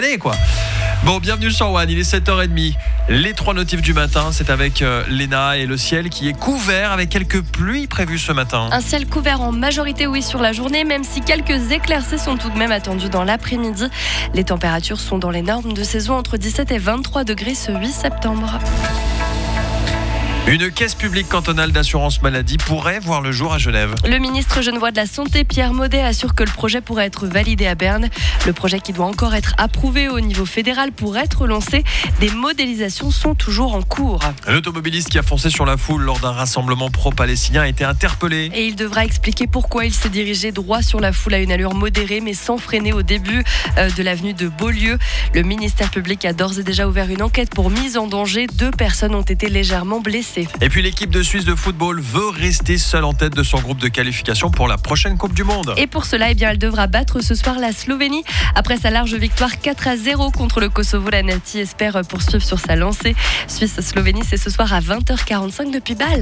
aller, quoi. Bon, bienvenue sur One, il est 7h30. Les 3 notifs du matin, c'est avec Léna et le ciel qui est couvert avec quelques pluies prévues ce matin. Un ciel couvert en majorité, oui, sur la journée, même si quelques éclaircies sont tout de même attendues dans l'après-midi. Les températures sont dans les normes de saison entre 17 et 23 degrés ce 8 septembre. Une caisse publique cantonale d'assurance maladie pourrait voir le jour à Genève. Le ministre genevois de la Santé, Pierre Maudet, assure que le projet pourrait être validé à Berne. Le projet qui doit encore être approuvé au niveau fédéral pour être lancé. Des modélisations sont toujours en cours. L'automobiliste qui a foncé sur la foule lors d'un rassemblement pro-palestinien a été interpellé. Et il devra expliquer pourquoi il s'est dirigé droit sur la foule à une allure modérée mais sans freiner au début de l'avenue de Beaulieu. Le ministère public a d'ores et déjà ouvert une enquête pour mise en danger. 2 personnes ont été légèrement blessées. Et puis l'équipe de Suisse de football veut rester seule en tête de son groupe de qualification pour la prochaine Coupe du Monde. Et pour cela, elle devra battre ce soir la Slovénie. Après sa large victoire 4-0 contre le Kosovo, la Nati espère poursuivre sur sa lancée. Suisse-Slovénie, c'est ce soir à 20h45 depuis Bâle.